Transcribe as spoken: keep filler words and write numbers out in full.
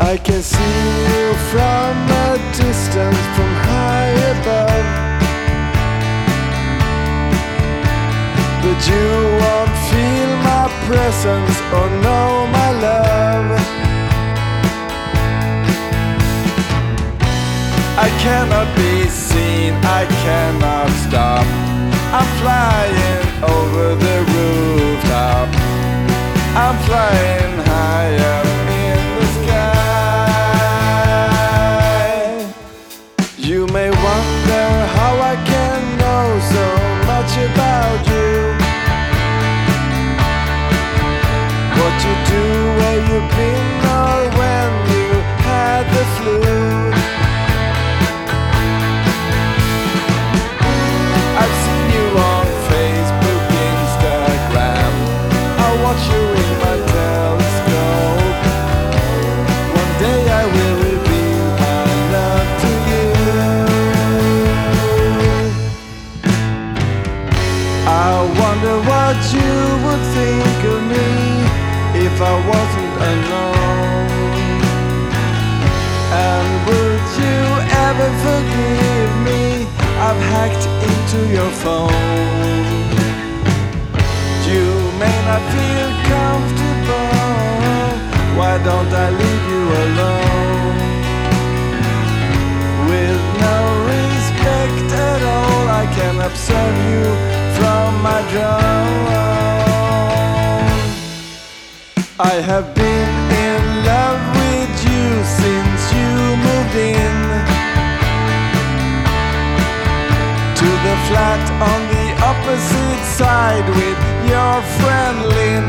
I can see you from a distance, from high above, but you won't feel my presence or know my love. I cannot be seen, I cannot stop. I'm flying over the rooftop. I'm flying high up in the sky. You may wonder how I can know so much about you, what you do, where you've been, or when you had the flu. I've seen you on Facebook, Instagram. I watch you in my telescope. One day I will reveal my love to you. I wonder what you would think of me if I wasn't alone. And would you ever forgive me? I've hacked into your phone. You may not feel comfortable. Why don't I leave you alone? With no respect at all, I can observe you from my drone. I have been in love with you since you moved in to the flat on the opposite side with your friend Lynn.